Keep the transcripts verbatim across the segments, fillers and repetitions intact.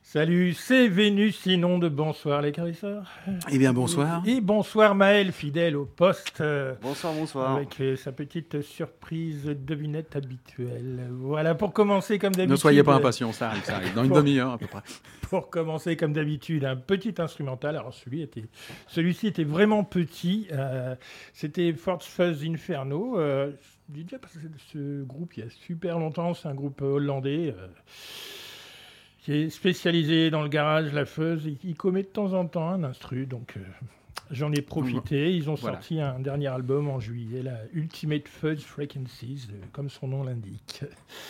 Salut, c'est Vénus Inonde. Bonsoir les carisseurs. Eh bien bonsoir. Et bonsoir Maël, fidèle au poste. Bonsoir, bonsoir. Avec euh, sa petite surprise devinette habituelle. Voilà, pour commencer comme d'habitude. Ne soyez pas impatients, ça arrive, ça arrive. Dans une pour, demi-heure à peu près. Pour commencer comme d'habitude, un petit instrumental. Alors celui était, celui-ci était vraiment petit. Euh, c'était Fort Fuzz Inferno. Euh, je dis déjà parce que ce groupe, il y a super longtemps, c'est un groupe hollandais. Euh, qui est spécialisé dans le garage, la fuzz, et qui commet de temps en temps un instru, donc euh, j'en ai profité. Ils ont voilà. sorti un dernier album en juillet, la Ultimate Fuzz Frequencies, euh, comme son nom l'indique.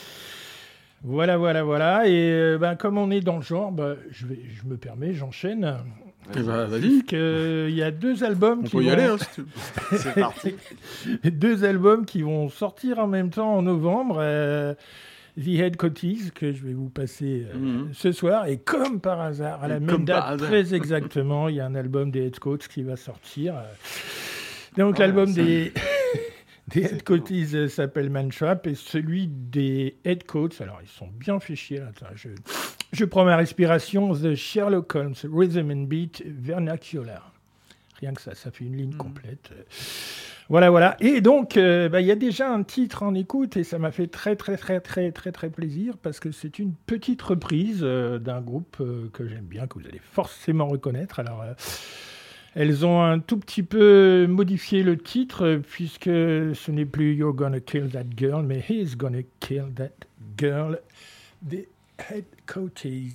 Voilà, voilà, voilà. Et euh, ben, comme on est dans le genre, ben, je, vais, je me permets, j'enchaîne. Eh ben, vas-y. Il y a deux albums on qui peut y vont... aller, hein, si tu... C'est parti. Deux albums qui vont sortir en même temps en novembre. Euh, The Headcoaties, que je vais vous passer euh, mmh. ce soir. Et comme par hasard, à la et même date, très exactement, il y a un album des Headcoats qui va sortir. Donc oh, l'album ça... des, des Headcoaties euh, s'appelle Mantrap et celui des Headcoats, alors ils sont bien fait chier. Là, je, je prends ma respiration. The Sherlock Holmes Rhythm and Beat Vernacular. Rien que ça, ça fait une ligne mmh. complète. Voilà, voilà. Et donc, euh, bah, y a déjà un titre en écoute et ça m'a fait très, très, très, très, très, très plaisir parce que c'est une petite reprise euh, d'un groupe euh, que j'aime bien, que vous allez forcément reconnaître. Alors, euh, elles ont un tout petit peu modifié le titre euh, puisque ce n'est plus You're Gonna Kill That Girl, mais He's Gonna Kill That Girl des Headcoaties.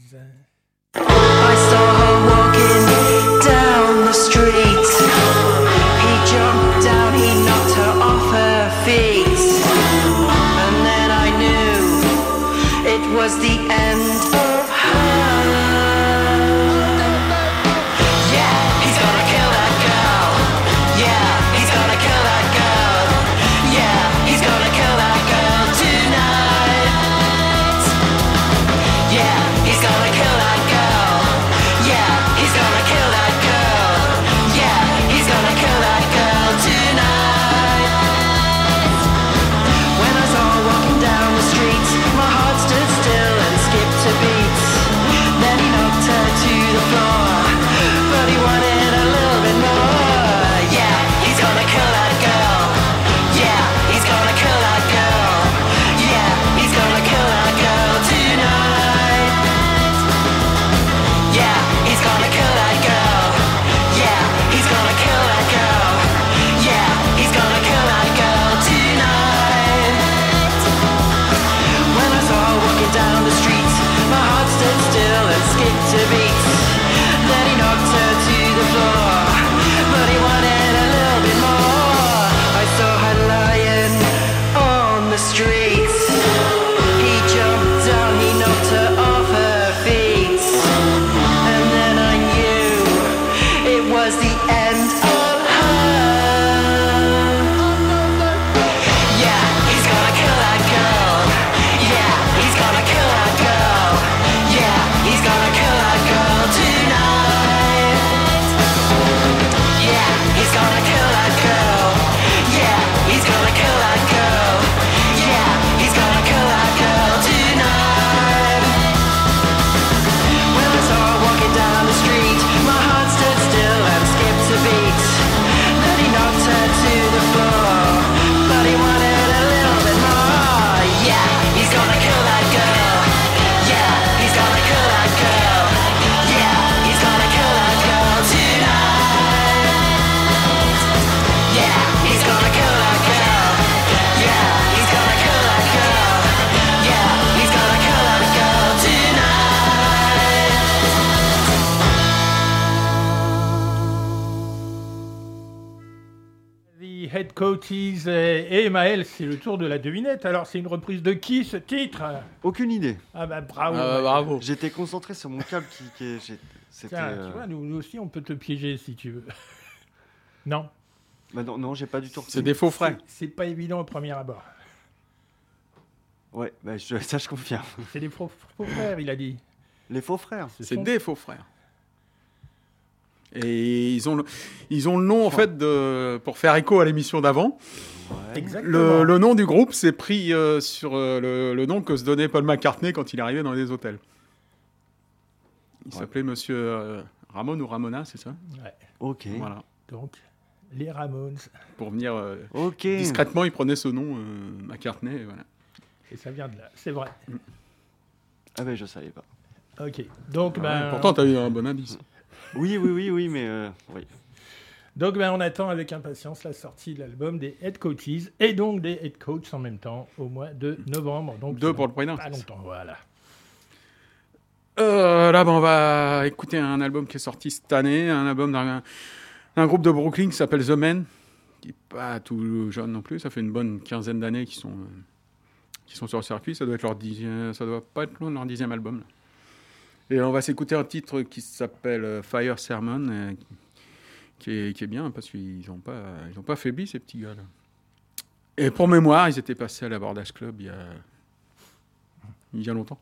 I saw her walking down the street. He jumped down, he knocked her off her feet. And then I knew it was the end of her. Yeah, he's gonna kill that girl. Yeah, he's gonna kill that girl. Yeah, he's gonna kill that girl tonight. Yeah, he's gonna kill that girl. Yeah, he's gonna kill that girl. Yeah, he's gonna kill that girl tonight. When I saw her walking down the street, my heart stood still and skipped a beat. Then he knocked her to the floor, but he wanted a little bit more. Yeah, he's gonna kill that girl. Yeah, he's gonna kill that girl. Yeah, he's gonna kill that girl tonight. Yeah, he's gonna kill that girl. Yeah, he's gonna kill that girl. Yeah, he's gonna kill that girl tonight. When I saw her walking down the street, my heart stood still and skipped a beat. Then he knocked her to the floor, but he wanted a little bit more. I saw her lying on the street. He jumped down, he knocked her off her feet. And then I knew it was the end of her. Yeah, he's gonna kill that girl. Yeah, he's gonna kill that girl. Yeah, he's gonna kill that girl tonight. Yeah, he's gonna kill that girl. Yeah, he's gonna kill that girl. Yeah, he's gonna kill that girl tonight. When I saw her walking down the street, my heart stood still and skipped a beat. Then he knocked her to the floor, but he wanted a little bit more. Yeah, he's gonna kill that girl. Yeah, he's gonna kill that girl. Yeah, he's gonna kill that girl tonight. Yeah, he's gonna kill that girl. Yeah, he's gonna kill that girl. Yeah, he's gonna kill that girl tonight. The Headcoaties et Maël, c'est le tour de la devinette. Alors, c'est une reprise de qui, ce titre ? Aucune idée. Ah bah bravo. Euh, bravo. J'étais concentré sur mon câble qui, qui est- j'ai- c'était. Tiens, euh, tu vois, nous, nous aussi, on peut te piéger si tu veux. Non, bah non, non, j'ai pas du tout. C'est des faux frais. c'est, c'est pas évident au premier abord. Ouais, bah je- ça je confirme. C'est des faux, faux frères, il a dit. Les faux frères. Ce C'est sont- des faux frères. Et ils ont le, ils ont le nom, en fait, de, pour faire écho à l'émission d'avant. Ouais. Exactement. Le, le nom du groupe, c'est pris euh, sur euh, le, le nom que se donnait Paul McCartney quand il arrivait dans les hôtels. Il ouais. s'appelait Monsieur euh, Ramon ou Ramona, c'est ça? Ouais. Ok. Voilà. Donc, les Ramones. Pour venir euh, okay. discrètement, il prenait ce nom, euh, McCartney, et voilà. Et ça vient de là, c'est vrai. Mm. Ah ben, je savais pas. Ok. Donc, ah, ben, ouais, pourtant, tu as eu un bon indice. Oui, oui, oui, oui, mais euh, oui. Donc, ben, on attend avec impatience la sortie de l'album des Head Coaches et donc des Head Coachs en même temps au mois de novembre. Donc, deux pour le prix d'un. Pas longtemps, voilà. Euh, là, ben, on va écouter un album qui est sorti cette année, un album d'un, d'un groupe de Brooklyn qui s'appelle The Men, qui n'est pas tout jeune non plus. Ça fait une bonne quinzaine d'années qu'ils sont, euh, qu'ils sont sur le circuit. Ça doit être leur dixième, ça doit pas être loin de leur dixième album. Là. Et on va s'écouter un titre qui s'appelle Fire Sermon, euh, qui, est, qui est bien parce qu'ils n'ont pas, ils ont pas faibli ces petits gars-là. Et pour mémoire, ils étaient passés à l'Abordage Club il y a, il y a longtemps.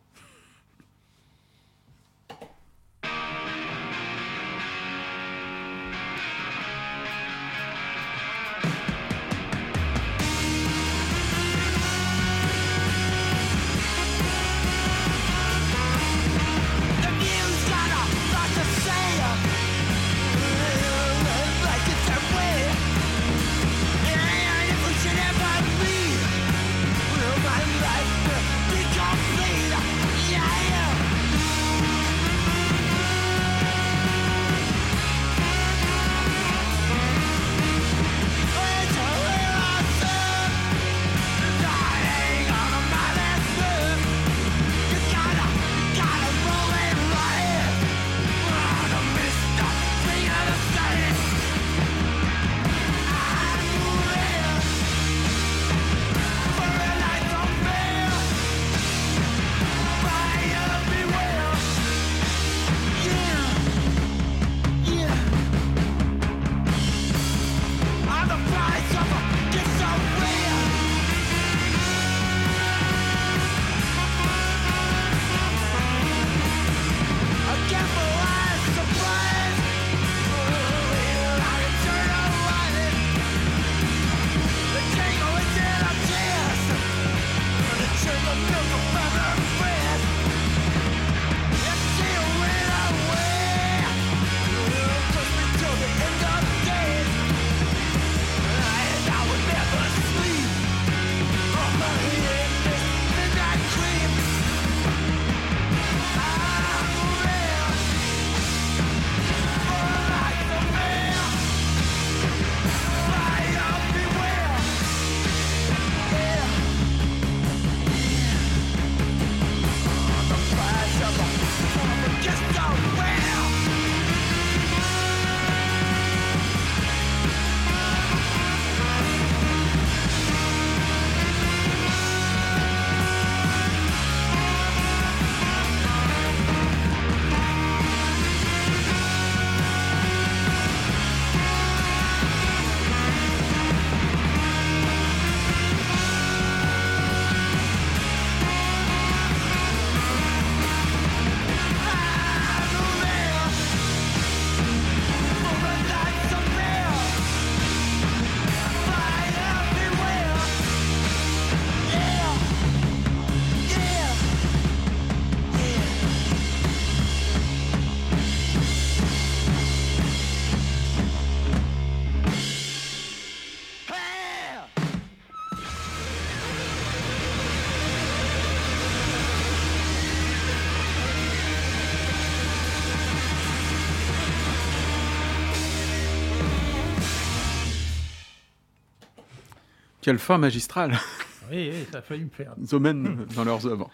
Quelle fin magistrale. Oui, oui, ça a failli me faire. The Men dans leurs œuvres.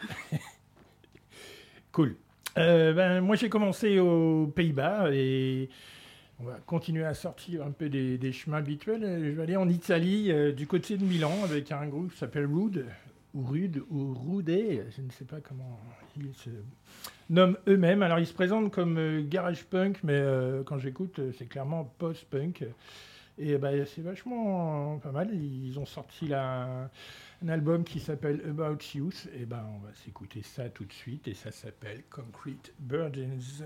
Cool. Euh, ben, moi, j'ai commencé aux Pays-Bas et on va continuer à sortir un peu des, des chemins habituels. Je vais aller en Italie, euh, du côté de Milan, avec un groupe qui s'appelle Rude, ou Rude, ou Rude, je ne sais pas comment ils se nomment eux-mêmes. Alors, ils se présentent comme euh, garage punk, mais euh, quand j'écoute, c'est clairement post-punk. Et ben, c'est vachement pas mal. Ils ont sorti là, un album qui s'appelle About Youth. Et ben, on va s'écouter ça tout de suite. Et ça s'appelle Concrete Burdens.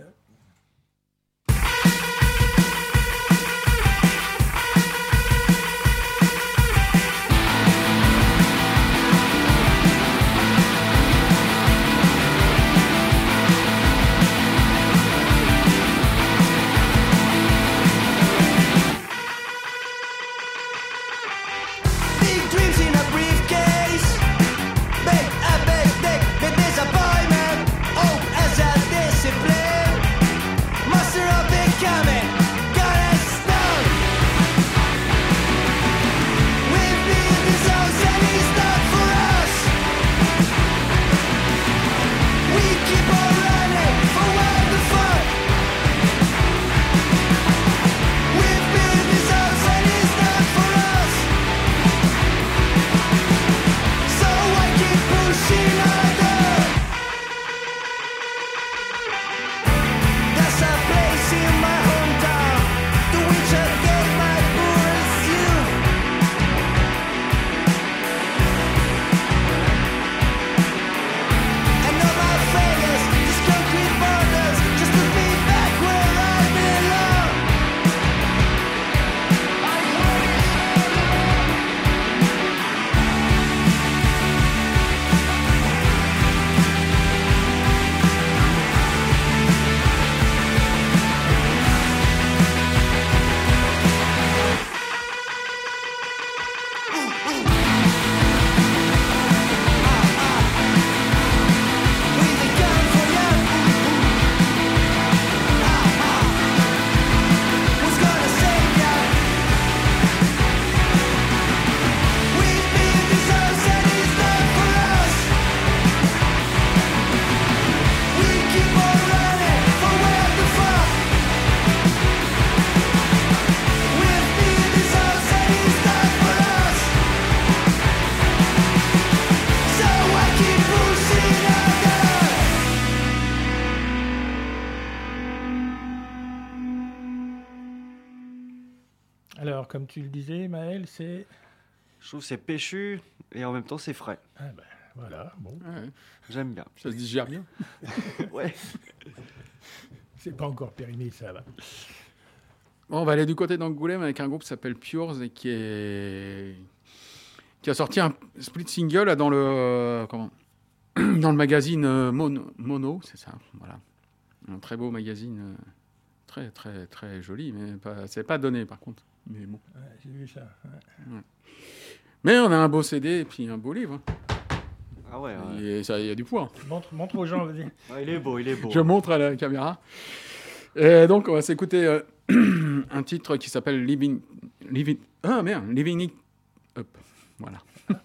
Alors, comme tu le disais, Maël, c'est... Je trouve que c'est péchu et en même temps c'est frais. Ah ben, voilà, bon. Ouais, J'aime bien. ça se digère bien. Ouais. C'est pas encore périmé, ça va. Bon, on va aller du côté d'Angoulême avec un groupe qui s'appelle Pures et qui est qui a sorti un split single là, dans le euh, comment dans le magazine euh, Mono, Mono, c'est ça, voilà, un très beau magazine, euh, très très très joli, mais pas, c'est pas donné par contre. Mais bon. Ouais, j'ai vu ça. Ouais. Ouais. Mais on a un beau C D et puis un beau livre. Ah ouais, ouais. Et ça, il y a du poids. Montre, montre aux gens, vas-y. Ouais, il est beau, il est beau. Je montre à la caméra. Et donc, on va s'écouter euh, un titre qui s'appelle Living... Living... Ah, merde, Living It Up. Voilà.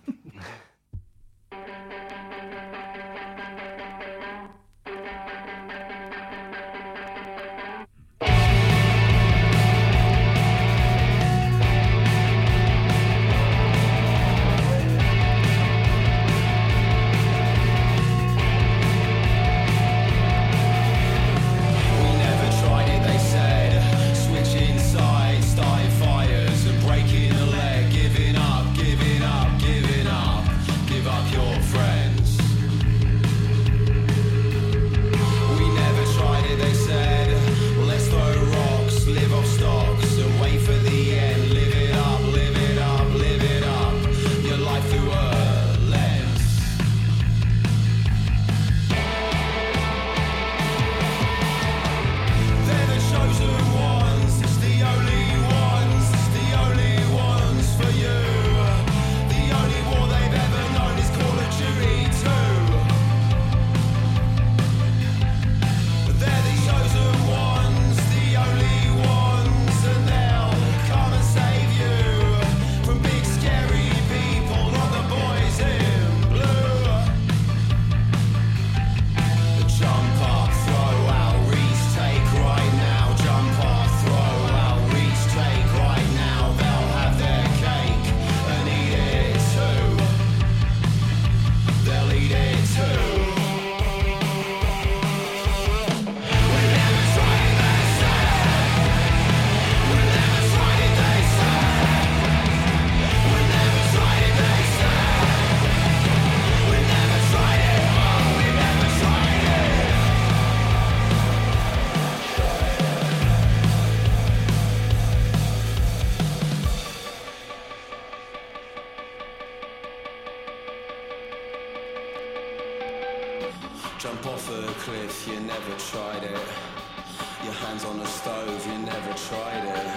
Jump off a cliff, you never tried it. Your hands on the stove, you never tried it.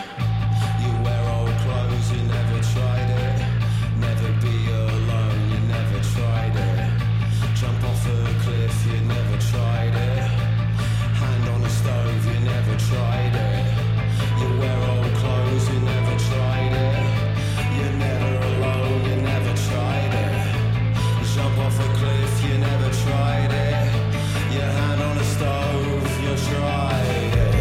You wear old clothes, you never tried it. Never be alone, you never tried it. Jump off a cliff, you never tried it. Hand on the stove, you never tried it. You wear old clothes, you never tried it. You're never alone, you never tried it. Jump off a cliff, you never tried it. Your hand on the stove, you tried it.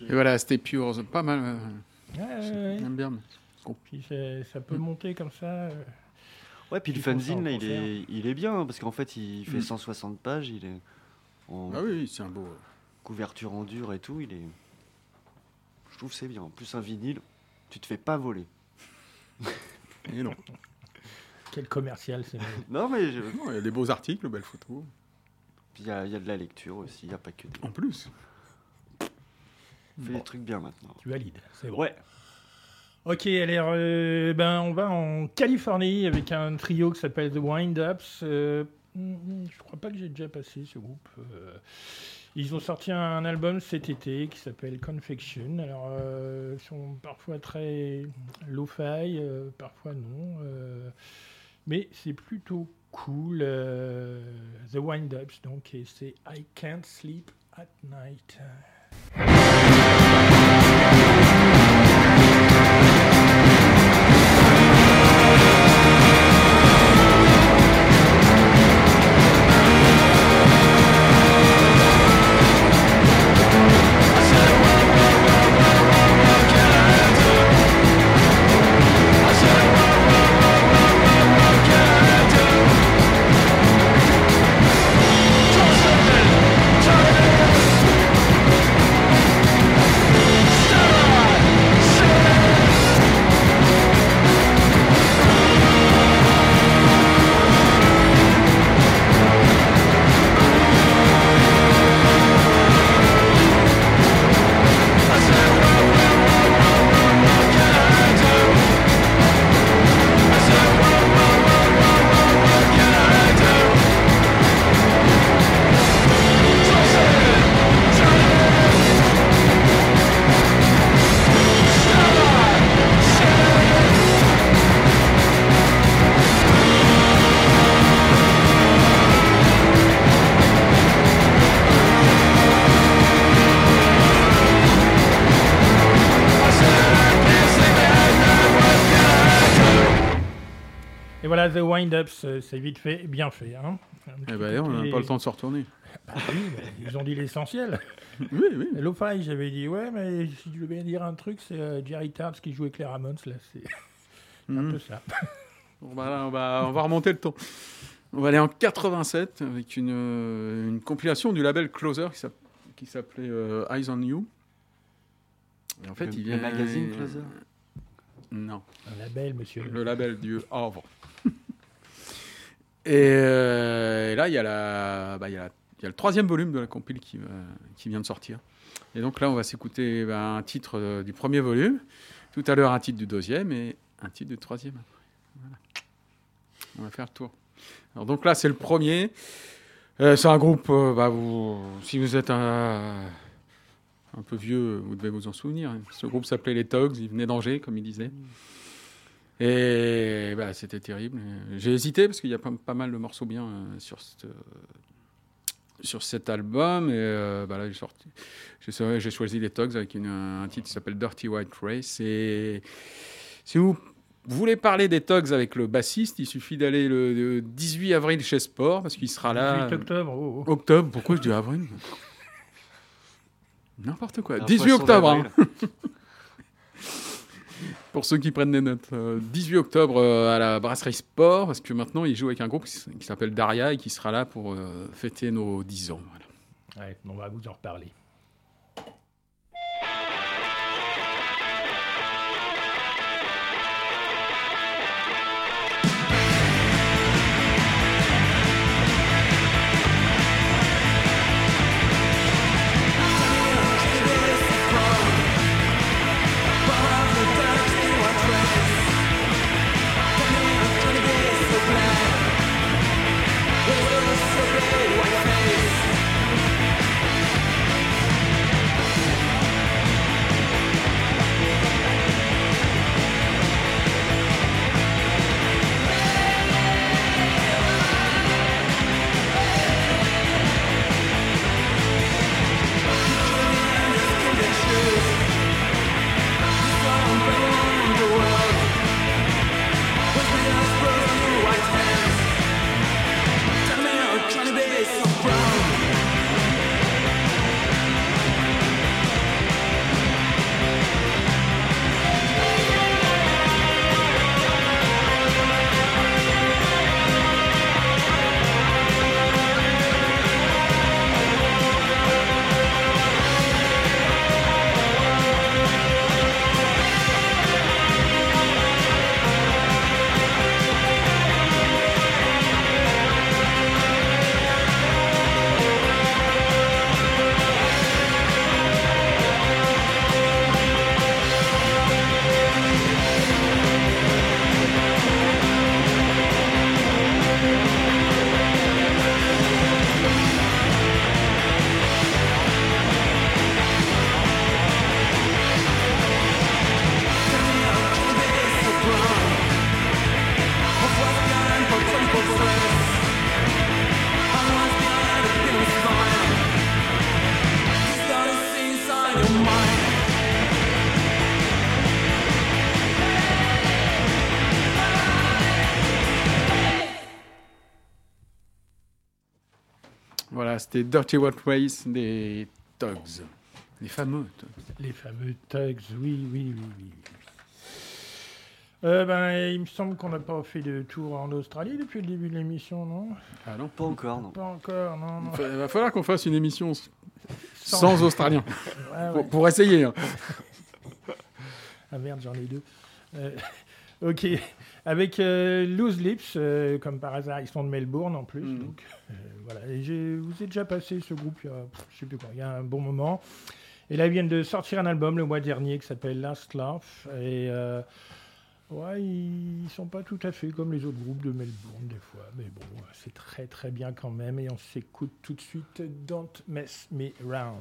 Et voilà, c'était Pure, pas mal. Euh, Ouais, ouais, ouais. J'aime bien. Puis ça, ça peut monter comme ça. euh, Ouais, puis le Ils font ça fanzine, en là, il concert. est, il est bien, hein, parce qu'en fait, il fait Mm. cent soixante pages, il est en Ah oui, c'est un beau. couverture en dur et tout, il est... Je trouve que c'est bien. En plus, un vinyle, tu te fais pas voler. Et non. Quel commercial, c'est vrai. Non, mais je- Non, il y a des beaux articles, belles photos. puis il y, a- il y a de la lecture aussi, il n'y a pas que des... En plus. On fait des trucs bien maintenant. Tu valides, c'est bon. Ouais. Ok, alors, euh, ben, on va en Californie avec un trio qui s'appelle The Wind-Ups. Euh, hmm, je crois pas que j'ai déjà passé ce groupe. Euh, ils ont sorti un album cet été qui s'appelle Confection. Alors, euh, ils sont parfois très lo-fi, euh, parfois non. euh, mais c'est plutôt cool. euh, The Wind-Ups, donc, et c'est I Can't Sleep at Night. Et voilà, The Wind-Ups, euh, c'est vite fait, bien fait. Hein. Un Eh petit ben, on n'a côté- pas le temps de se retourner. Bah oui, bah, ils ont dit l'essentiel. Oui, oui. Et Lo-Fi, j'avais dit, ouais, mais si je devais dire un truc, c'est euh, Jerry Tards qui jouait Claire Ramones, là, c'est un Mhm. peu ça. Bon, bah, là, on, va, on va remonter le temps. On va aller en quatre-vingt-sept avec une, euh, une compilation du label Closer qui s'app- qui s'appelait euh, Eyes on You. Et en fait, Le- il le vient... magazine Closer Non, Un label, monsieur. le label du Havre. Et, euh, et là, il y, a la, bah, il, y a la- il y a le troisième volume de la compile qui, va- qui vient de sortir. Et donc là, on va s'écouter bah, un titre euh, du premier volume, tout à l'heure un titre du deuxième et un titre du troisième. Voilà. On va faire le tour. Alors donc là, c'est le premier. Euh, c'est un groupe, euh, bah, vous, si vous êtes un, un peu vieux, vous devez vous en souvenir. Hein. Ce groupe s'appelait les Togs, ils venaient d'Angers, comme ils disaient. Et bah, c'était terrible. J'ai hésité parce qu'il y a pas, pas mal de morceaux bien euh, sur, cette, euh, sur cet album. Et euh, bah, là, j'ai, sorti, j'ai, j'ai choisi les Togs avec une, un titre qui s'appelle Dirty White Race. Et si vous voulez parler des Togs avec le bassiste, il suffit d'aller le, le dix-huit avril chez Sport parce qu'il sera là. dix-huit octobre, oh, oh. Octobre, pourquoi je dis avril? N'importe quoi. Un dix-huit poisson octobre. Hein. d'avril. Pour ceux qui prennent des notes. Euh, dix-huit octobre euh, à la Brasserie Sport, parce que maintenant il joue avec un groupe qui, s- qui s'appelle Daria et qui sera là pour euh, fêter nos dix ans. Voilà. Ouais, on va vous en reparler. White face. Voilà, c'était Dirty What Race des Tugs. Les fameux Tugs. Les fameux Tugs, oui, oui, oui, oui. Euh, ben, il me semble qu'on n'a pas fait de tour en Australie depuis le début de l'émission, non? Ah non. Pas encore, non. Pas encore, non, non. Il va falloir qu'on fasse une émission sans, Sans- sans Australiens. Ouais, ouais. Pour, pour essayer. Hein. Ah merde, j'en ai deux. Euh, ok, avec euh, Loose Lips, euh, comme par hasard, ils sont de Melbourne en plus. Mm. Donc, euh, voilà. Et j'ai, vous ai déjà passé ce groupe il y a, pff, je sais plus quoi, il y a un bon moment. Et là, ils viennent de sortir un album le mois dernier qui s'appelle Last Laugh. Et euh, ouais, ils sont pas tout à fait comme les autres groupes de Melbourne des fois. Mais bon, c'est très très bien quand même. Et on s'écoute tout de suite Don't Mess Me Round.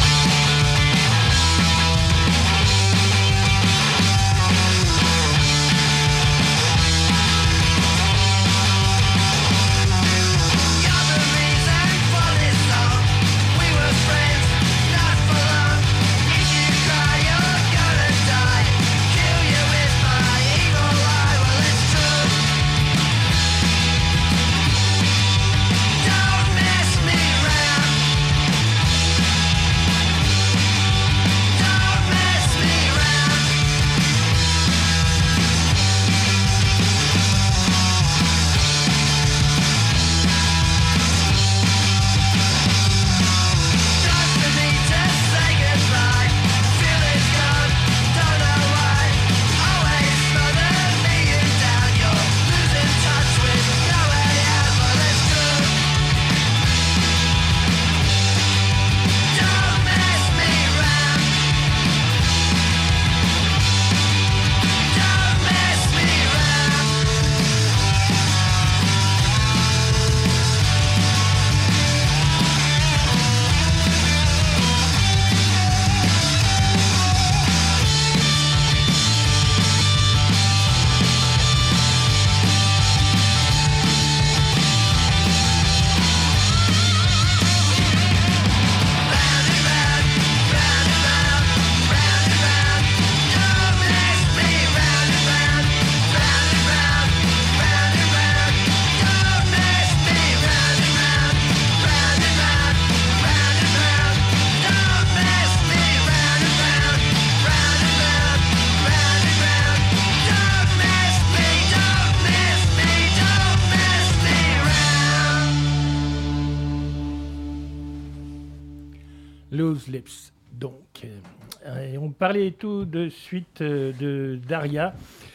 Loose Lips, donc. Euh, et on parlait tout de suite euh, de Daria.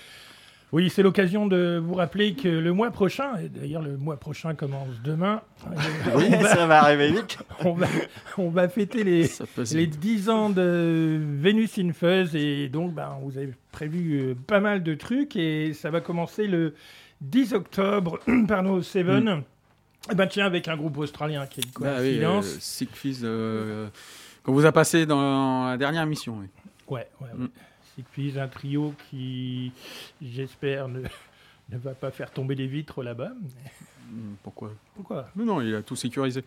Oui, c'est l'occasion de vous rappeler que le mois prochain, et d'ailleurs le mois prochain commence demain, euh, Oui, on, va, ça va arriver vite. on, va, on va fêter les, Ça passe les vite. dix ans de Venus in Fuzz et donc ben, vous avez prévu euh, pas mal de trucs et ça va commencer le dix octobre par nos Seven. Mm. Eh ben tiens, avec un groupe australien qui est une Bah oui, coïncidence. euh, Sick Fizz, euh, qu'on vous a passé dans la dernière émission. Oui. Ouais, ouais, ouais. Mm. Sick Fizz, un trio qui, j'espère, ne, ne va pas faire tomber les vitres là-bas. Hmm, Pourquoi? Pourquoi? Mais non, il a tout sécurisé.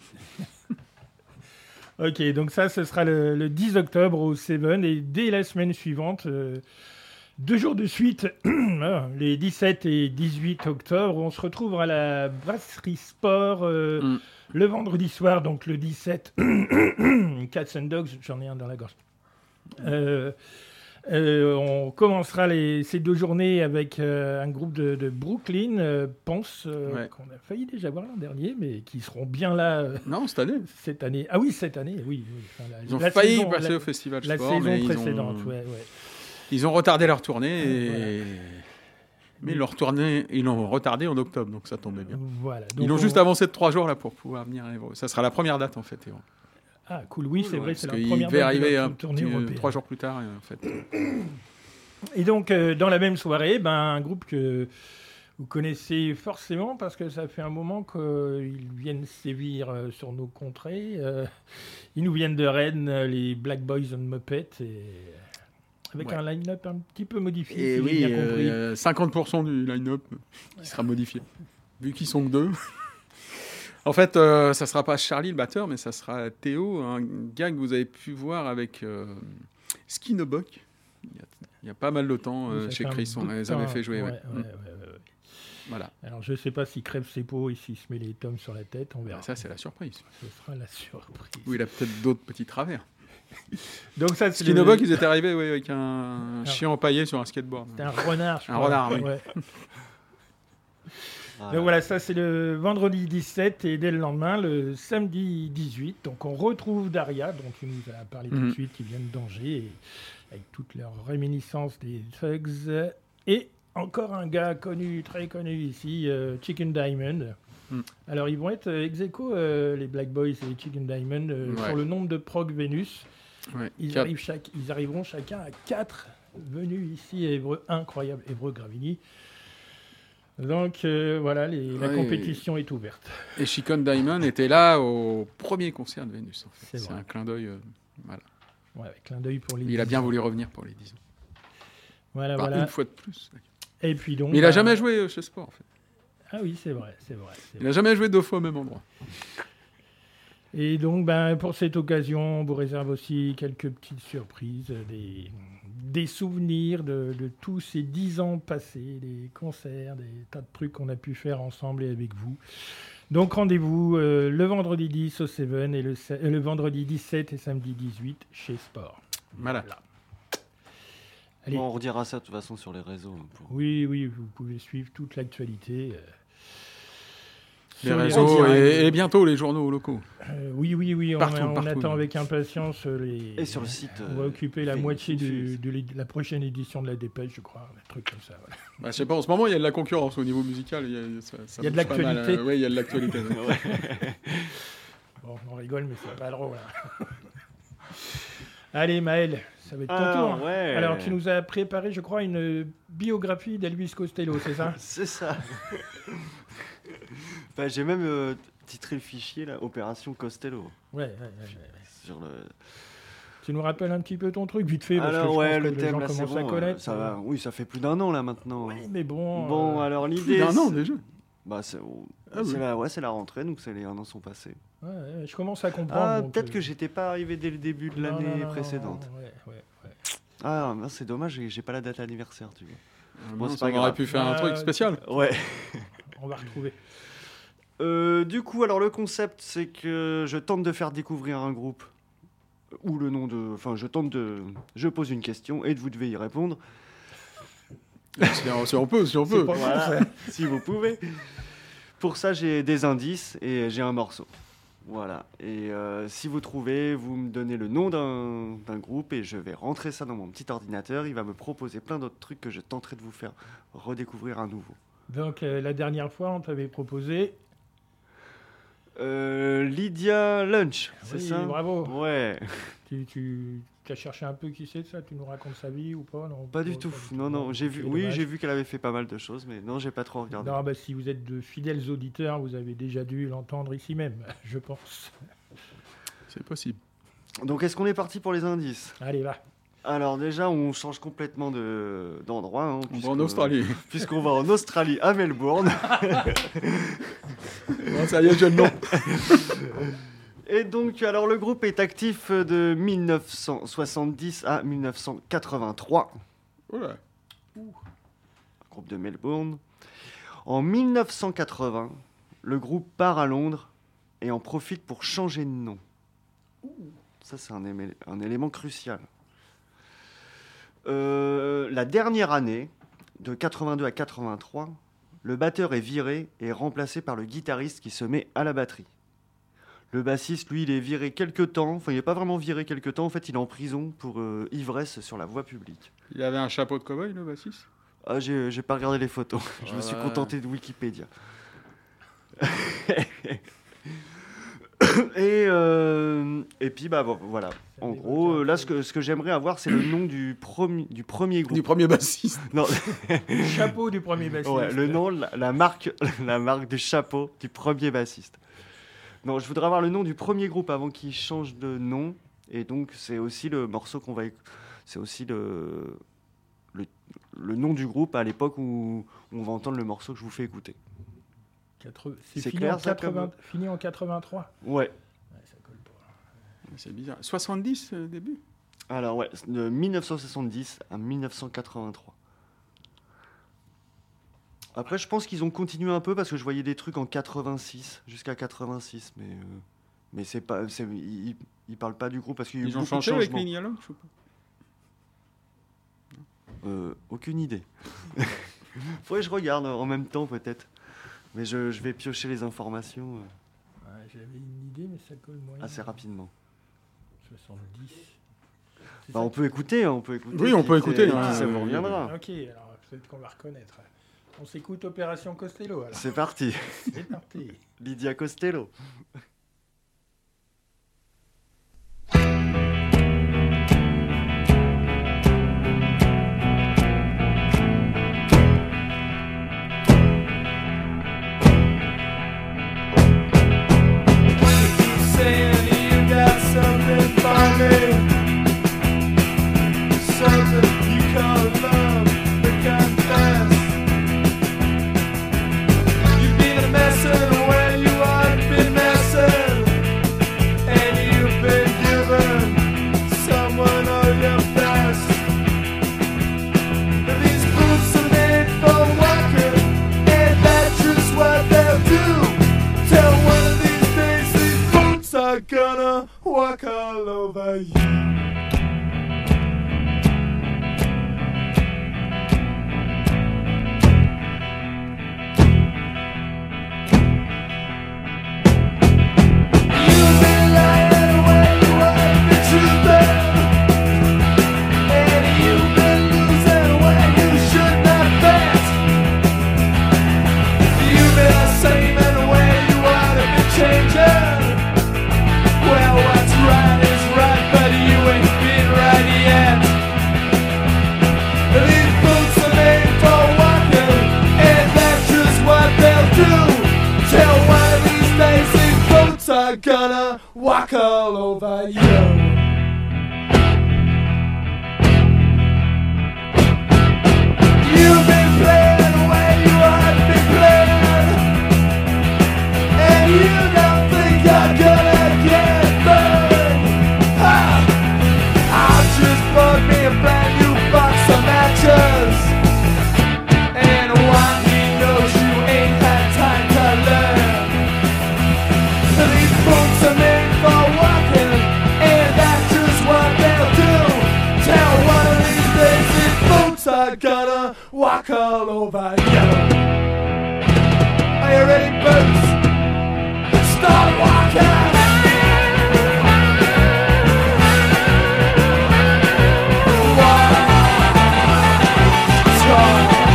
Ok, donc ça, ce sera le, le dix octobre au Seven et dès la semaine suivante, euh, deux jours de suite, les dix-sept et dix-huit octobre, on se retrouve à la Brasserie Sport euh, Mm. le vendredi soir, donc le dix-sept. Cats and Dogs, j'en ai un dans la gorge. Euh, euh, on commencera les, ces deux journées avec euh, un groupe de, de Brooklyn, euh, Ponce, euh, Ouais. qu'on a failli déjà voir l'an dernier, mais qui seront bien là euh, Non, cette année. cette année. Ah oui, cette année, oui. oui. Enfin, la, Ils ont la failli saison- passer la- au Festival La Sport, saison mais ils précédente, ont, ouais, ouais. ils ont retardé leur tournée. Et... Voilà. Mais leur tournée, ils l'ont retardé en octobre, donc ça tombait bien. Voilà. Ils Donc l'ont on- juste avancé de trois jours là pour pouvoir venir. à Évry. Ça sera la première date en fait. Évry. Ah, cool, oui, c'est Ouais, vrai, parce c'est la qu'ils première devaient date de arriver leur un tournée petit- européenne. trois jours plus tard en fait. Et donc, euh, dans la même soirée, ben, un groupe que vous connaissez forcément parce que ça fait un moment qu'ils viennent sévir euh, sur nos contrées. Euh, ils nous viennent de Rennes, euh, les Black Boys on Muppet, et avec Ouais. un line-up un petit peu modifié, Et si oui, j'ai bien compris. euh, cinquante pour cent du line-up qui sera modifié. Vu qu'ils sont que deux. En fait, euh, ça sera pas Charlie le batteur, mais ça sera Théo, un gars que vous avez pu voir avec euh, Skinobok. Il y, a, il y a pas mal de temps euh, Ça chez fait un Chris, on bout de les avait temps. fait jouer. Ouais, ouais. ouais, ouais, ouais, ouais. Voilà. Alors, je ne sais pas s'il crève ses peaux et s'il se met les tomes sur la tête, on verra. Ça, c'est la surprise. Ce sera la surprise. Ou il a peut-être d'autres petits travers. Donc ça, c'est Skinobog, le... ils étaient arrivés oui, avec un Alors, chien empaillé sur un skateboard. C'était un renard, je un crois. renard, oui. Ouais. Ah, donc voilà, ça c'est le vendredi dix-sept et dès le lendemain, le samedi dix-huit. Donc on retrouve Daria, dont tu nous as parlé mm-hmm. tout de suite, qui vient de d'Angers, et avec toutes leurs réminiscences des Thugs. Et encore un gars connu, très connu ici, euh, Chicken Diamond. Mm. Alors ils vont être euh, ex aequo, euh, les Black Boys et les Chicken Diamond, euh, ouais. sur le nombre de prog Vénus. Ouais. Ils, arrivent chaque, ils arriveront chacun à quatre venus ici à Évreux, incroyable, Évreux-Gravigny. Donc euh, voilà, les, la ouais, compétition est ouverte. Et Chicken Diamond était là au premier concert de Vénus. En fait. C'est, C'est un clin d'œil. Euh, voilà. Ouais, clin d'œil pour les. Il a bien voulu revenir pour les dix ans. Voilà, enfin, voilà. Une fois de plus. Et puis donc. Mais il n'a bah... jamais joué chez Sport en fait. Ah oui, c'est vrai, c'est vrai. C'est il n'a jamais joué deux fois au même endroit. Et donc, ben, pour cette occasion, on vous réserve aussi quelques petites surprises, des, des souvenirs de, de tous ces dix ans passés, des concerts, des tas de trucs qu'on a pu faire ensemble et avec vous. Donc, rendez-vous euh, le vendredi dix au Seven et le, euh, le vendredi dix-sept et samedi dix-huit chez Sport. Voilà. voilà. Allez. Bon, on redira ça de toute façon sur les réseaux. Pour... Oui, oui, vous pouvez suivre toute l'actualité. Euh, Les réseaux et, et bientôt les journaux locaux. Euh, oui, oui, oui, on, partout, on partout, attend avec impatience les. Et sur le site. On va occuper la moitié du, de la prochaine édition de la Dépêche, je crois, un truc comme ça. Voilà. Bah, je sais pas, en ce moment il y a de la concurrence au niveau musical. Il y a, ça, ça il y a de l'actualité. Euh, oui, il y a de l'actualité. Bon, on rigole, mais c'est pas drôle. Hein. Allez, Maël, ça va être ton ah, tour. Ouais. Alors, tu nous as préparé, je crois, une biographie d'Elvis Costello, c'est ça? C'est ça. Bah, j'ai même euh, titré le fichier, là, Opération Costello. Ouais, ouais, ouais. ouais. Sur le... Tu nous rappelles un petit peu ton truc, vite fait, parce alors, que je ouais, pense le que thème, les gens là, commencent bon, à connaître. Ça va. Oui, ça fait plus d'un an, là, maintenant. Oui, mais bon... Bon, euh... alors, l'idée... Plus d'un an, déjà bah, c'est, ah, c'est, oui. la, ouais, c'est la rentrée, donc c'est les un an sont passés. Ouais, ouais, je commence à comprendre. Ah, donc, peut-être euh... que j'étais pas arrivé dès le début de non, l'année non, non, précédente. Ouais, ouais, ouais. Ah, non, c'est dommage, j'ai, j'ai pas la date anniversaire, tu vois. Ah, bon, c'est pas grave. On aurait pu faire un truc spécial. Ouais. On va retrouver. Euh, du coup, alors le concept, c'est que je tente de faire découvrir un groupe ou le nom de... Enfin, je tente de... Je pose une question et vous devez y répondre. Si on peut, si on peut. Voilà, si vous pouvez. Pour ça, j'ai des indices et j'ai un morceau. Voilà. Et euh, si vous trouvez, vous me donnez le nom d'un, d'un groupe et je vais rentrer ça dans mon petit ordinateur. Il va me proposer plein d'autres trucs que je tenterai de vous faire redécouvrir à nouveau. Donc, euh, la dernière fois, on t'avait proposé... Euh, Lydia Lunch, c'est oui, ça? Bravo. Ouais. Tu, tu as cherché un peu qui c'est ça? Tu nous racontes sa vie ou pas? Non, pas, du tout. Pas du tout. Non, non. J'ai vu. Oui, j'ai vu qu'elle avait fait pas mal de choses, mais non, j'ai pas trop regardé. Non, bah, si vous êtes de fidèles auditeurs, vous avez déjà dû l'entendre ici même, je pense. C'est possible. Donc, est-ce qu'on est parti pour les indices? Allez, va. Alors déjà, on change complètement de, d'endroit. Hein, on va en Australie. Puisqu'on va en Australie, à Melbourne. Bon, ça y est, jeune nom. Et donc, alors le groupe est actif de dix-neuf cent soixante-dix à dix-neuf cent quatre-vingt-trois. Oula. Groupe de Melbourne. En dix-neuf cent quatre-vingts, le groupe part à Londres et en profite pour changer de nom. Ça, c'est un, émé- un élément crucial. Euh, la dernière année, de quatre-vingt-deux à quatre-vingt-trois, le batteur est viré et remplacé par le guitariste qui se met à la batterie. Le bassiste, lui, il est viré quelque temps. Enfin, il n'est pas vraiment viré quelque temps. En fait, il est en prison pour euh, ivresse sur la voie publique. Il avait un chapeau de cow-boy, le bassiste? Ah, j'ai, j'ai pas regardé les photos. Je ouais. me suis contenté de Wikipédia. Et, euh, et puis, bah, voilà. En gros, là, ce que, ce que j'aimerais avoir, c'est le nom du, promi- du premier groupe. Du premier bassiste. Non. Le chapeau du premier bassiste. Ouais, le nom, la, la, marque, la marque du chapeau du premier bassiste. Non, je voudrais avoir le nom du premier groupe avant qu'il change de nom. Et donc, c'est aussi le morceau qu'on va... C'est aussi le, le, le nom du groupe à l'époque où on va entendre le morceau que je vous fais écouter. quatre... C'est, c'est fini, clair, en ça, quatre-vingts... comme... fini en quatre-vingt-trois. Ouais. Ouais, ça colle pas. C'est bizarre. soixante-dix, euh, début? Alors, ouais, de dix-neuf cent soixante-dix à dix-neuf cent quatre-vingt-trois. Après, je pense qu'ils ont continué un peu parce que je voyais des trucs en quatre-vingt-six, jusqu'à quatre-vingt-six, mais, euh, mais c'est pas, c'est, ils, ils parlent pas du groupe parce qu'il y a eu Ils ont beaucoup de changé avec changements. Lee Allen, je sais pas. Euh, aucune idée. Faudrait que je regarde en même temps peut-être. Mais je, je vais piocher les informations euh, Ouais, j'avais une idée, mais ça colle moyen. assez rapidement. soixante-dix. C'est Bah, ça on peut écouter, hein, on peut écouter. Oui, on puis peut c'est- écouter, puis hein, ça vous euh, reviendra. Ok, alors peut-être qu'on va reconnaître. On s'écoute Opération Costello alors. C'est parti. C'est parti. Lydia Costello. Saying you got something for me, something you call love, but confess you've been a messin' where you ought to be messin', and you've been given someone of your best. These boots are made for walking, and that's just what they'll do. Till one of these days these boots are gonna walk all over you. You've been lying where you are the truth there, and you've been losing where you should not bet. You've been saving where you ought to be changing. Well, what's right is right, but you ain't been right yet. These boots are made for walking, and that's just what they'll do. Till one of these days these boots are gonna walk all over you. You've been playing where you ought to be playing, and you don't think you're gonna get burned. Ha! I just bought me a brand new box of matches, and one he knows you ain't had time to learn. These boots are made for walking, and that's just what they'll do. Till one of these days these boots are gonna walk all over you. Are you ready, boots? Start walking! Walk, talk.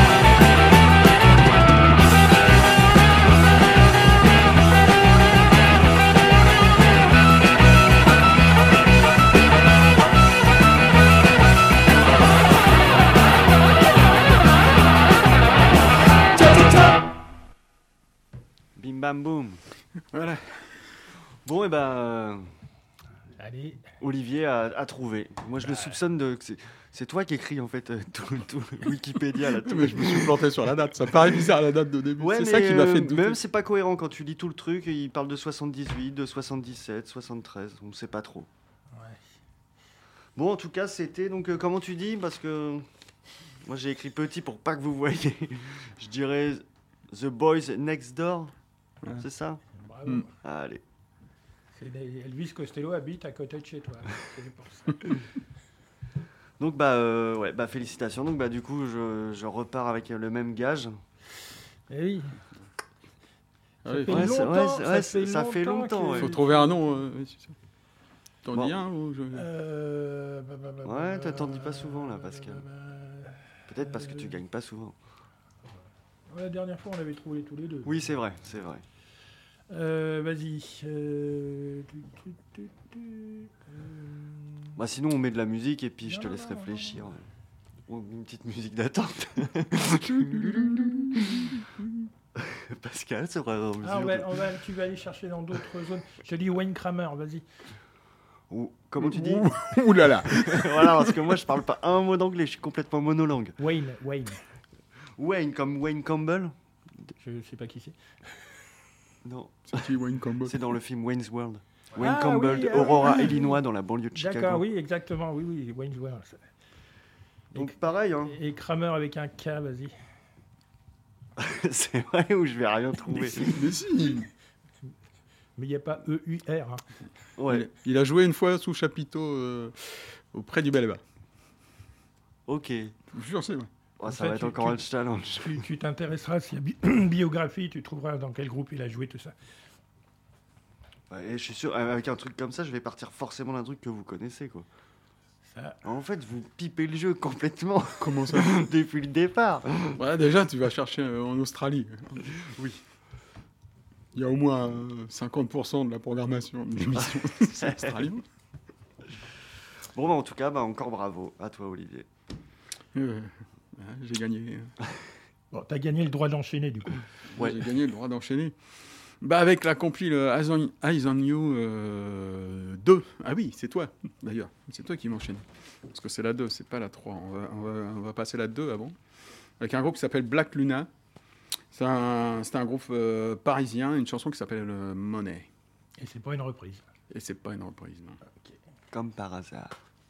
Bim bam boum. Voilà. Bon, et ben, euh, Allez. Olivier a, a trouvé. Moi, je le soupçonne de. que C'est, c'est toi qui écris en fait euh, tout, tout le Wikipédia là. Tout. Mais je me suis planté sur la date. Ça paraît bizarre la date de début. Ouais, c'est mais ça qui m'a fait euh, douter. même c'est pas cohérent quand tu lis tout le truc. Il parle de soixante-dix-huit, de soixante-dix-sept, soixante-treize. On ne sait pas trop. Ouais. Bon, en tout cas, c'était donc euh, comment tu dis parce que moi j'ai écrit petit pour pas que vous voyez. Je dirais The Boys Next Door. Ouais. C'est ça. Bravo. Mm. Allez. C'est des- Elvis Costello habite à côté de chez toi. C'est pour ça. Donc bah euh, ouais, bah félicitations. Donc bah du coup, je, je repars avec le même gage. Eh oui. Ah oui, fait Ouais, c'est- ouais, longtemps, c'est- ça ouais, fait ça fait longtemps longtemps. que- ouais. faut trouver un nom. euh, oui, c'est ça. T'en Bon. dis un ou je... Euh, bah, bah, bah, Ouais, bah, toi, t'en dis pas souvent, là, Pascal. bah, bah, Peut-être parce que Euh, tu gagnes pas souvent. ouais, la dernière fois, on l'avait trouvé tous les deux. Oui, c'est vrai, c'est vrai. Euh, Vas-y. Euh, tu, tu, tu, tu, euh, Bah sinon, on met de la musique et puis je Non, te non, laisse non, réfléchir. Ou une petite musique d'attente. Pascal sera en mesure. Ah, on va, de- on va- tu vas aller chercher dans d'autres zones. Je te dis Wayne Kramer, vas-y. Ou- comment tu dis Ouh là là. Voilà, parce que moi, je parle pas un mot d'anglais, je suis complètement monolangue. Wayne, Wayne. Wayne, comme Wayne Campbell Je sais pas qui c'est. Non, C'est qui Wayne Campbell? c'est dans le film Wayne's World. Wayne Ah, Campbell, oui, de ah, Aurora, oui. Illinois, dans la banlieue de Chicago. D'accord, oui, exactement. Oui, oui, Wayne's World. Donc pareil, hein. Et Kramer avec un K, vas-y. C'est vrai ou je vais rien trouver? Mais si, mais si. Mais il n'y a pas E U R. Hein. Ouais, Il, il a joué une fois sous chapiteau euh, auprès du Belba. ok. Je vous jure, c'est vrai. Oh, En ça fait, va être tu- encore tu- un challenge. Tu, tu t'intéresseras s'il y a bi- biographie, tu trouveras dans quel groupe il a joué, tout ça. Ouais, et je suis sûr, avec un truc comme ça, je vais partir forcément d'un truc que vous connaissez, quoi. Ça, En fait, vous pipez le jeu complètement Comment ça? depuis le départ. Ouais, déjà, tu vas chercher euh, en Australie. Oui. Il y a au moins euh, cinquante pour cent de la programmation de l'émission. C'est australien. Bon, bah, en tout cas, bah, encore bravo à toi, Olivier. Euh, ouais, j'ai gagné. bon, t'as gagné le droit d'enchaîner, du coup. Ouais. J'ai gagné le droit d'enchaîner. Bah avec la compile euh, Eyes on, Eyes on You euh, deux. Ah oui, c'est toi, d'ailleurs. C'est toi qui m'enchaîne. Parce que c'est la deux, c'est pas la trois. On va, on va, on va passer la deux avant. Avec un groupe qui s'appelle Black Luna. C'est un, c'est un groupe euh, parisien, une chanson qui s'appelle euh, Money. Et c'est pas une reprise. Et c'est pas une reprise, non. Comme par hasard.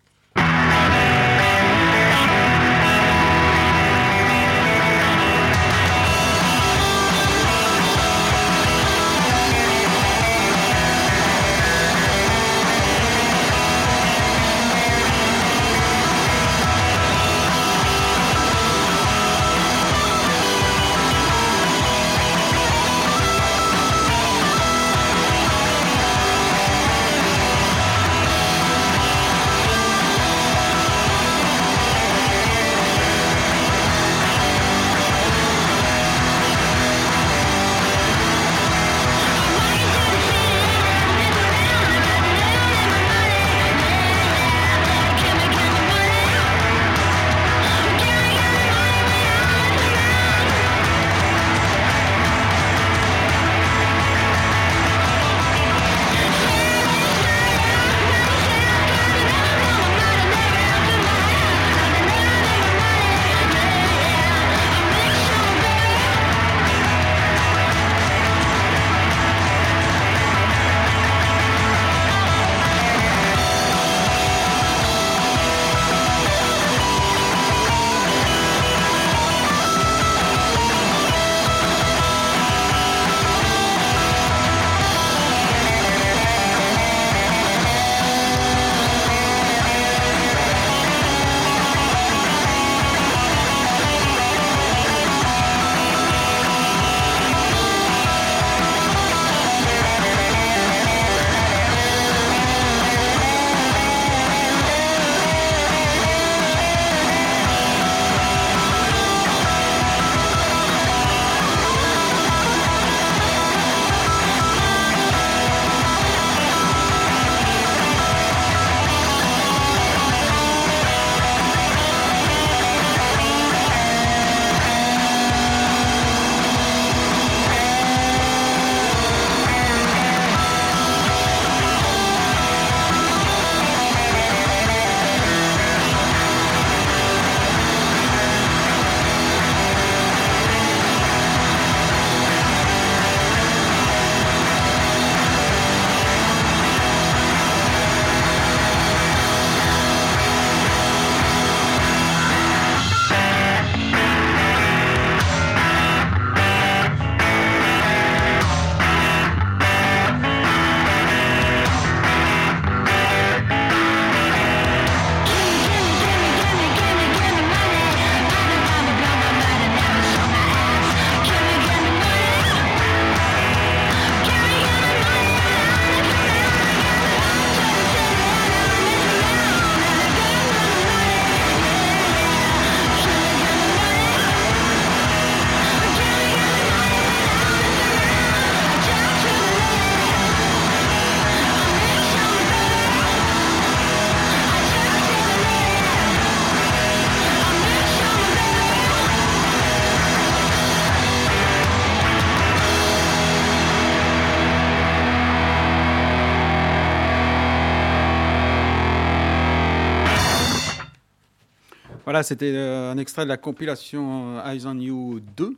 Voilà, c'était euh, un extrait de la compilation euh, Eyes on You deux.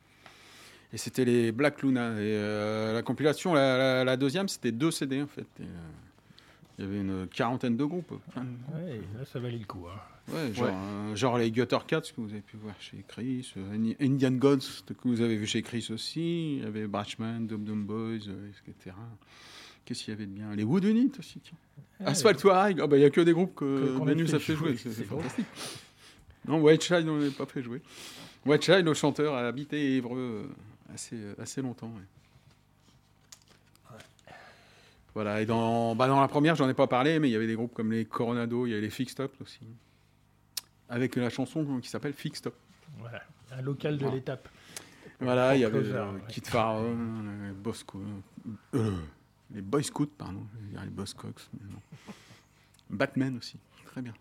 Et c'était les Black Luna. Et euh, la compilation, la, la, la deuxième, c'était deux C D en fait. Et, euh, Il y avait une quarantaine de groupes. Ouais, là, ça valait le coup. Hein. Ouais, genre, Ouais. euh, genre les Gutter Cats que vous avez pu voir chez Chris, euh, Indian Gods que vous avez vu chez Chris aussi, il y avait Bratchman, Dum Dum Boys, euh, et cetera. Qu'est-ce qu'il y avait de bien? Les Wood Unit aussi, tiens. Ah, Asphalt Warag, oh, bah, il n'y a que des groupes que, Que- qu'on a Manu fait ça fait jouer, jouer, c'est c'est c'est drôle. fantastique. Non, White Child, on n'a pas fait jouer. White Child, le chanteur, a habité Évreux euh, assez, euh, assez longtemps. Ouais. Voilà, et dans, bah dans la première, j'en ai pas parlé, mais il y avait des groupes comme les Coronado, il y avait les Fixed Up aussi. Avec la chanson qui s'appelle Fixed Up. Voilà, un local de Voilà. l'étape. Voilà, il y avait Closer, euh, ouais. Kid Pharoah, les Boy Scouts, euh, les Boy Scouts, pardon, je veux dire les Boy Scouts, mais non. Batman aussi, très bien.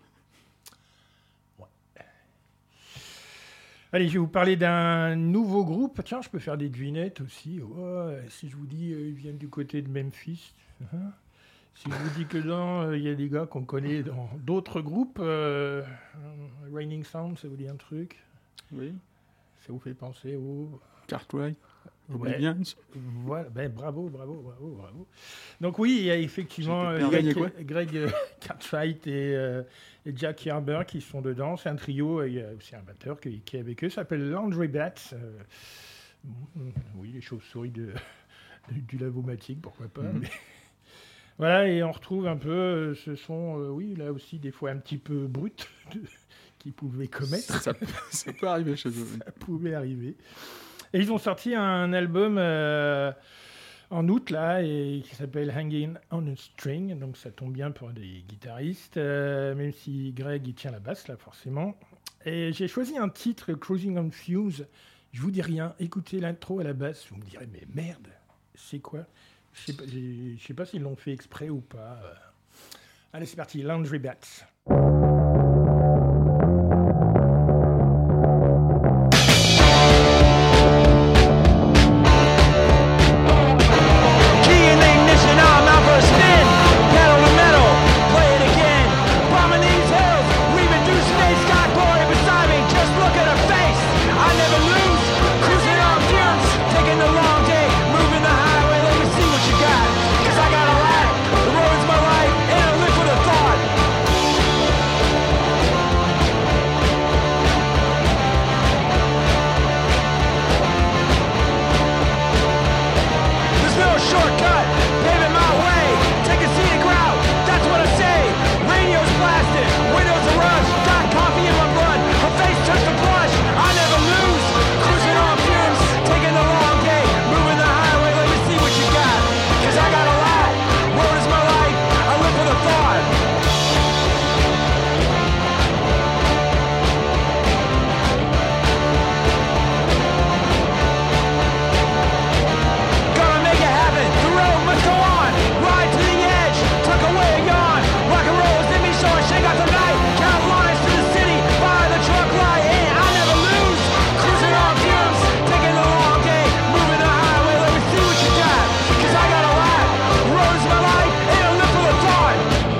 Allez, je vais vous parler d'un nouveau groupe. Tiens, je peux faire des devinettes aussi. Ouais, si je vous dis euh, ils viennent du côté de Memphis. Hein. Si je vous dis que dedans, euh, il y a des gars qu'on connaît dans d'autres groupes. euh, euh, Raining Sound, ça vous dit un truc? Oui. Ça vous fait penser au... Cartwright, Ouais. Oblivions. Voilà, ben, bravo, bravo, bravo, bravo. Donc oui, il y a effectivement J'étais euh, perdu. Greg, Il a gagné Greg euh, Cartwright et, euh, et Jack Yarber qui sont dedans. C'est un trio, et il y a aussi un batteur qui, qui est avec eux, ça s'appelle Laundry Bats. Euh, mm, oui, les chauves-souris de, de- du lavomatique, pourquoi pas. Mhm. mais- Voilà, et on retrouve un peu euh, ce son, euh, oui, là aussi des fois un petit peu brut, qu'ils pouvaient commettre. Ça, ça peut arriver chez eux. oui. Ça pouvait arriver. Et ils ont sorti un album euh, en août, là, et, qui s'appelle Hanging on a String. Donc ça tombe bien pour des guitaristes, euh, même si Greg, il tient la basse, là, forcément. Et j'ai choisi un titre, Cruising on Fuse. Je vous dis rien. Écoutez l'intro à la basse, vous me direz, mais merde, c'est quoi? Je sais pas, j'ai- je sais pas s'ils l'ont fait exprès ou pas. euh. Allez, c'est parti, Laundry Bats. Key in the ignition, I'm out for a spin. Pedal to metal, play it again. Bombing these hills, weaving through space. Got glory beside me, just look at her face. I never lose, cruising on fumes. Taking the long day, moving the highway. Let me see what you got. Cause I got a lot, the road's my life, and I live with a thought. There's no shortcut, paving my way. Take a scenic route, that's what I say. Radio's blasting, windows are rush. Got coffee in my blood, her face turns to blush. I never lose, cruising on fumes. Taking the long day, moving the highway. Let me see what you got, cause I got a lot. Road is my life, I live with a thought. Gonna make it happen, the road must go on. Ride to the edge, tuck away a yawn. Rock and roll is in me, so I shake out the night. Count lines to the city, by the truck light. And I never lose, cruising on fumes. Taking the long day, moving the highway. Let me see what you got, cause I got a lot. The road is my life, and I live for the thought.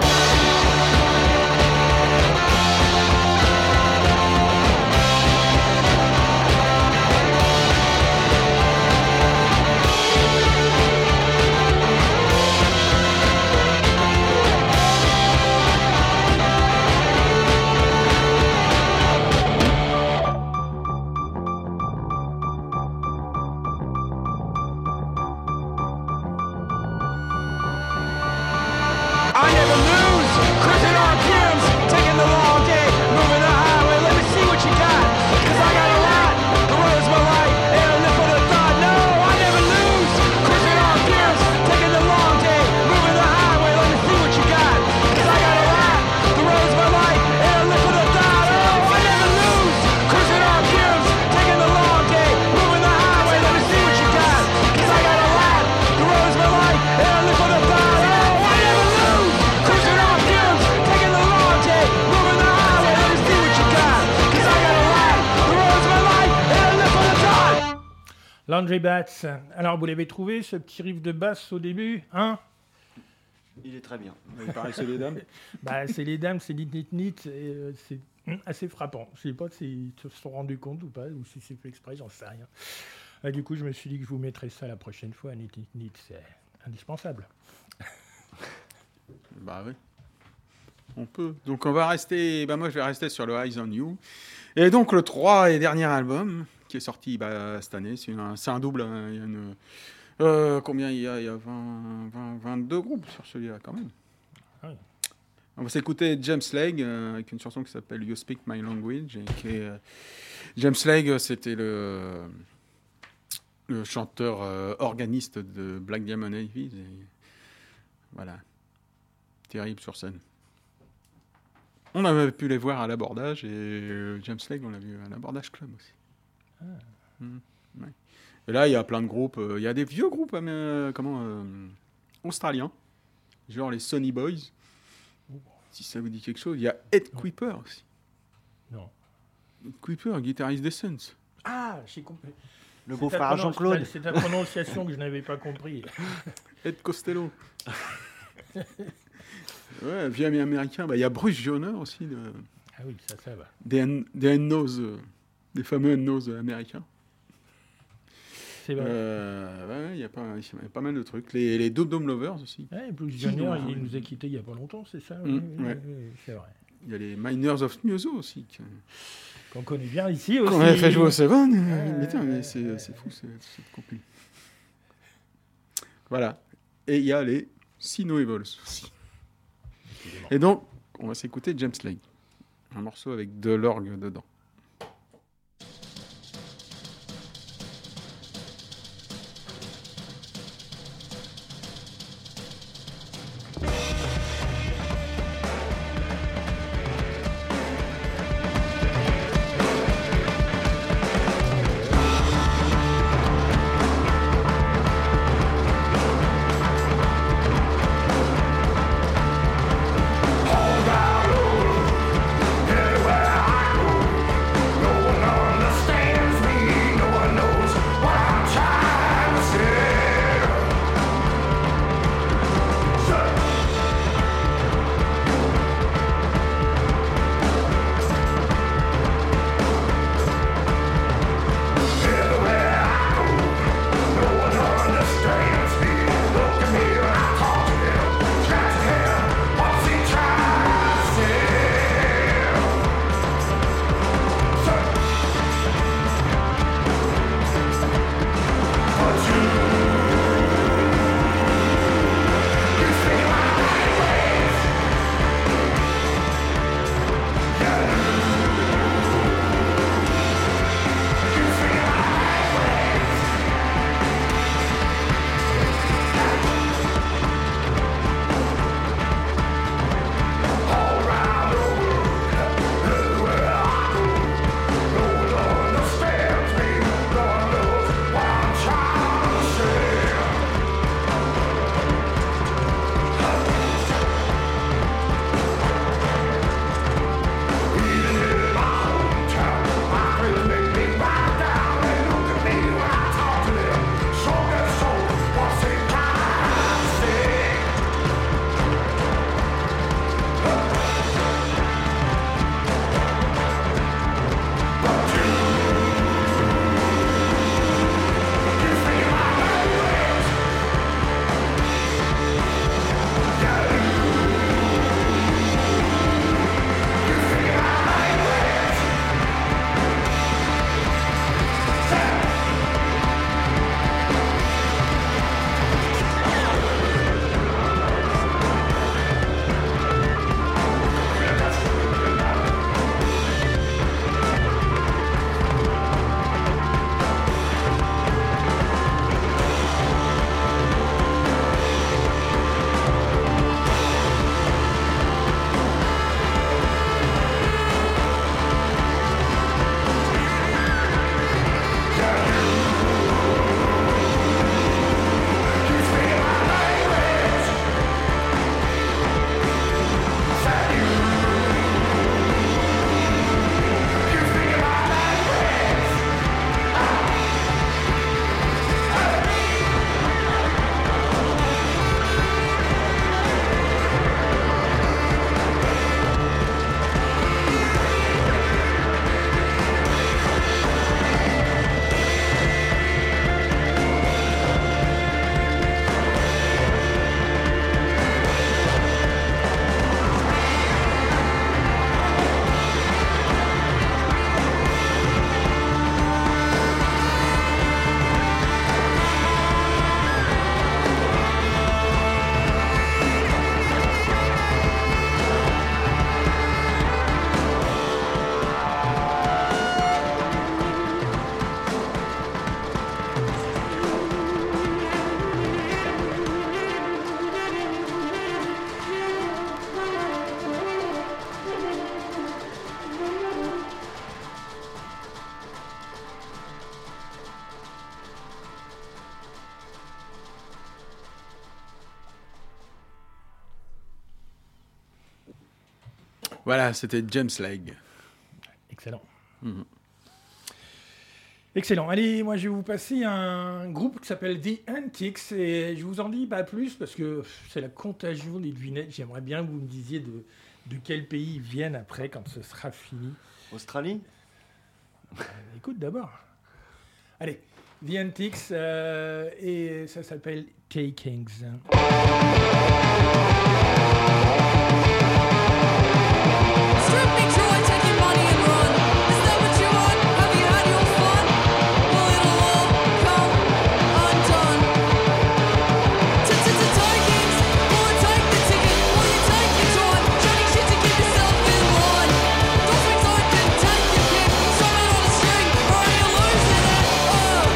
I never lose, cruising on fumes, taking the long day, moving the highway. Let me see what you got, cause I got a lot. The road's my life, and I live for the thought. No, I never lose, cruising on fumes, taking the long day, moving the highway. Let me see what you got, cause I got a lot. The road's my life, and I live for the thought. Oh, I never lose, cruising on fumes, taking the long day, moving the highway. Let me see what you got, cause I got a lot. The road's my life, and I live for the thought. Oh, I never lose, cruising on fumes, taking the long day, moving the highway. Let me see what you got, cause I got a lot. The road's my life, and I live for the thought. Laundry Bats. Alors, vous l'avez trouvé, ce petit riff de basse au début, hein? Il est très bien. Il paraît que c'est les dames. Bah, c'est les dames, c'est nit nit nit, et euh, c'est hum, assez frappant. Je sais pas s'ils se sont rendus compte ou pas, ou si c'est fait exprès, j'en sais rien. Ah, du coup, je me suis dit que je vous mettrais ça la prochaine fois. Nit nit nit, c'est indispensable. Bah oui. On peut. Donc on va rester. Bah moi je vais rester sur le Eyes on You. Et donc le trois et dernier album qui est sorti bah, cette année, c'est un, c'est un double. Hein. Il y a une, euh, combien il y a Il y a vingt, vingt, vingt-deux groupes sur celui-là quand même. Ah oui. On va s'écouter James Legge euh, avec une chanson qui s'appelle You Speak My Language. Et qui est, euh, James Legge, c'était le, le chanteur euh, organiste de Black Diamond Avies. Et voilà. Terrible sur scène. On avait pu les voir à l'abordage et euh, James Legge, on l'a vu à l'abordage club aussi. Ah. Mmh, ouais. Et là, il y a plein de groupes. Il euh, y a des vieux groupes euh, comment, euh, australiens, genre les Sonny Boys. Si ça vous dit quelque chose, il y a Ed Kuiper aussi. Non. Ed Kuiper, guitariste des Suns. Ah, j'ai compris. Le beau-frère Jean-Claude. C'est ta prononciation que je n'avais pas compris. Ed Costello. Ouais, vieux américain. Bah, il y a Bruce Joyner aussi. De... Ah oui, ça, ça va. Des, des nose, euh, des fameux nose américains. C'est vrai. Euh, ouais, il y a pas, il y a pas mal de trucs. Les, les Dome Dome Lovers aussi. Ouais, Bruce Joyner, il, il nous a quittés il y a pas longtemps, c'est ça. Mmh, oui, ouais. oui, oui, c'est vrai. Il y a les Miners of Muso aussi. Qui... Qu'on connaît bien ici aussi. Qu'on avait fait jouer au Seven. Euh, Putain, mais c'est, euh, c'est fou cette, cette compil. Voilà. Et il y a les Sino Evils aussi. Et donc, on va s'écouter James Legge. Un morceau avec de l'orgue dedans. Here where I go, Voilà, c'était James Legg. Excellent. Mm-hmm. Excellent. Allez, moi je vais vous passer un groupe qui s'appelle The Antics et je vous en dis pas plus parce que c'est la contagion des devinettes. J'aimerais bien que vous me disiez de, de quel pays ils viennent après quand ce sera fini. Australie ? euh, Écoute d'abord. Allez, The Antics euh, et ça s'appelle Takings. Strip me joy, take your money and run. Is that what you want? Have you had your fun? Well, it'll all come undone. Takings, will it take the ticket? Will you take your time? Chatting shit to keep yourself in line. Dolphins open, take your pick. Summon on a string, or are you losing it? Oh.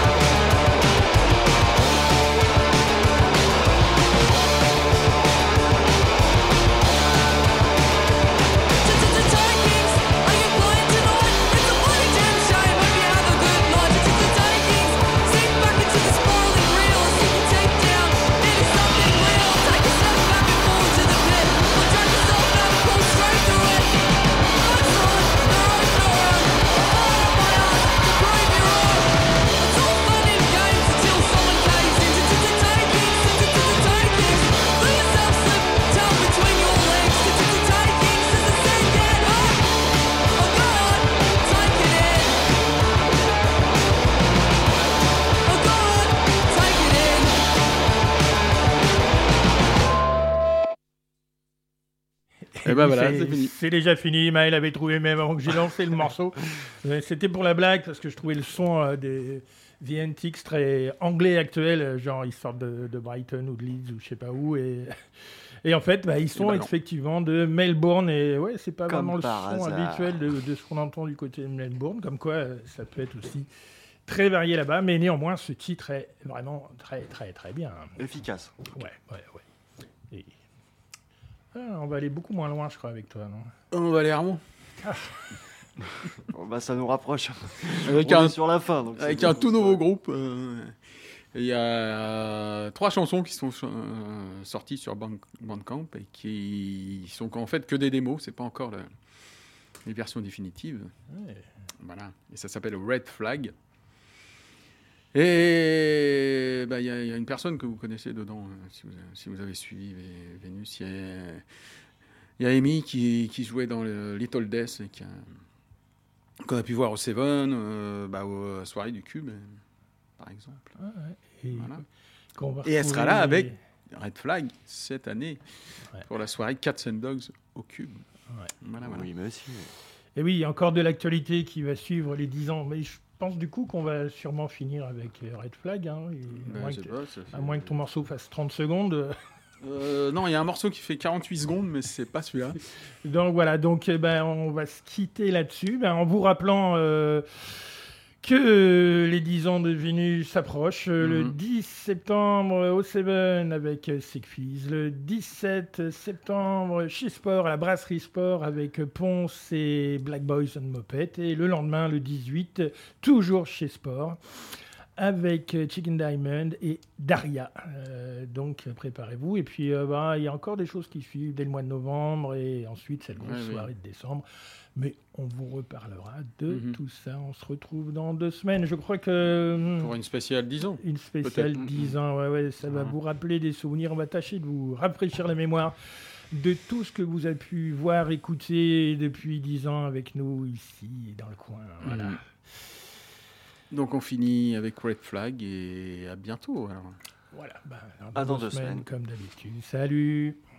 Et ben voilà, c'est, c'est fini. C'est déjà fini. Maël avait trouvé même avant que j'ai lancé le morceau. Euh, C'était pour la blague parce que je trouvais le son euh, des The Antics très anglais actuel, genre ils sortent de, de Brighton ou de Leeds ou je sais pas où. Et, et en fait, bah, ils sont bah non. effectivement de Melbourne. Et ouais, c'est pas Comme vraiment le son par hasard. habituel de, de ce qu'on entend du côté de Melbourne. Comme quoi, euh, ça peut être aussi très varié là-bas. Mais néanmoins, ce titre est vraiment très, très, très bien. Efficace. Ouais, ouais, ouais. Et... Ah, on va aller beaucoup moins loin, je crois, avec toi, non? On va aller à Armand. Bon, bah, ça nous rapproche. Avec On un, est sur la fin. Donc avec c'est un bon. tout nouveau groupe. euh, Il y a euh, trois chansons qui sont euh, sorties sur Band- Bandcamp et qui sont en fait que des démos. C'est pas encore le- les versions définitives. Ouais. Voilà. Et ça s'appelle Red Flag. Et bah, il y, a- il y a une personne que vous connaissez dedans, euh, si vous, si vous avez suivi Vé- Vénus. Il y a, il y a Amy qui, qui jouait dans le Little Death et qui a- qu'on a pu voir au Seven, euh, bah, aux soirées du Cube, euh, par exemple. Ah, ouais. Et, Voilà. qu'on va Et elle sera retrouver- là avec Red Flag cette année Ouais. pour la soirée Cats and Dogs au Cube. Ouais. Voilà, voilà. Oui, monsieur. Et oui, il y a encore de l'actualité qui va suivre les dix ans. Mais je pense du coup qu'on va sûrement finir avec euh, Red Flag. Hein, et à, Ben, moins je que, sais pas, ça fait- à moins que ton morceau fasse trente secondes. Euh, non, il y a un morceau qui fait quarante-huit secondes, mais c'est pas celui-là. Donc voilà, donc eh ben, on va se quitter là-dessus. Ben, en vous rappelant euh, que euh, les dix ans de Vénus s'approchent. Euh, Le Mhm. dix septembre au Seven avec euh, Sickfees. Le dix-sept septembre chez Sport, à la Brasserie Sport avec euh, Ponce et Black Boys and Moped. Et le lendemain, le dix-huit, toujours chez Sport avec euh, Chicken Diamond et Daria. Euh, donc euh, préparez-vous. Et puis euh, bah, il y a encore des choses qui suivent dès le mois de novembre et ensuite cette grosse Ouais, oui. soirée de décembre. Mais on vous reparlera de Mhm. tout ça. On se retrouve dans deux semaines. Je crois que hum, Pour une spéciale dix ans. une spéciale peut-être. dix ans, ouais, ouais, ça va Mhm. vous rappeler des souvenirs. On va tâcher de vous rafraîchir la mémoire de tout ce que vous avez pu voir, écouter depuis dix ans avec nous ici dans le coin. Voilà. Mhm. Donc on finit avec Red Flag et à bientôt. Alors. Voilà. Bah, À dans deux deux semaines, semaines. comme d'habitude. Salut.